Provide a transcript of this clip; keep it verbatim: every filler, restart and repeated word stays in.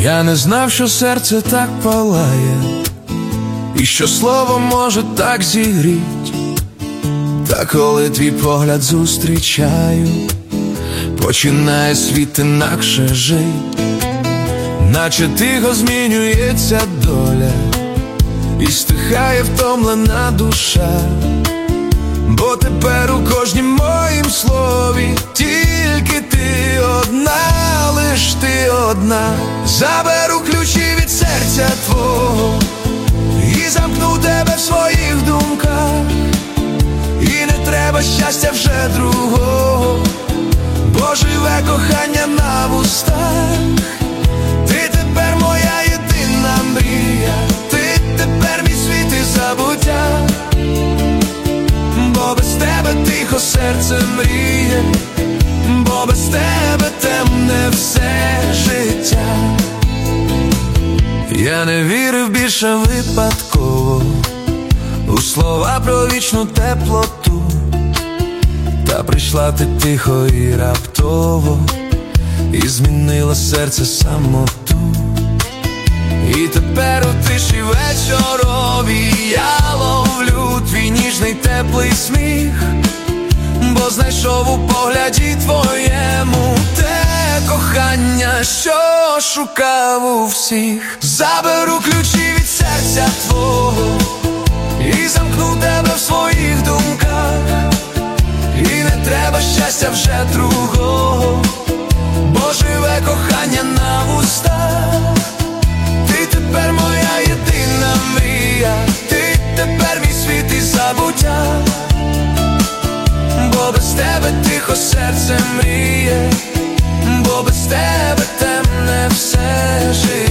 Я не знав, що серце так палає, і що слово може так зігріть. Та коли твій погляд зустрічаю, починає світ інакше жить. Наче тихо змінюється доля, і стихає втомлена душа. Бо тепер у кожнім моїм слові тільки ти одна, лиш ти одна. Заберу ключі від серця твого і замкну тебе в своїх думках. І не треба щастя вже другого, бо живе кохання на вустах. Ти тепер моя єдина мрія, ти тепер мій світ і забуття. Бо без тебе тихо серце мріє, бо без тебе темне все життя. Я не вірив більше випадково у слова про вічну теплоту. Та прийшла ти тихо і раптово, і змінила серце самоту. І тепер у тиші вечорові я ловлю твій ніжний теплий сміх. Бо знайшов у погляді твоєму те кохання, що шукав у всіх. Заберу ключі від серця твого і замкну тебе в своїх думках. І не треба щастя вже другого, бо живе кохання на вустах. Ти тепер моя єдина мрія, ти тепер мій світ і забуття. Бо без тебе тихо серце мріє, бо без тебе темне все життя.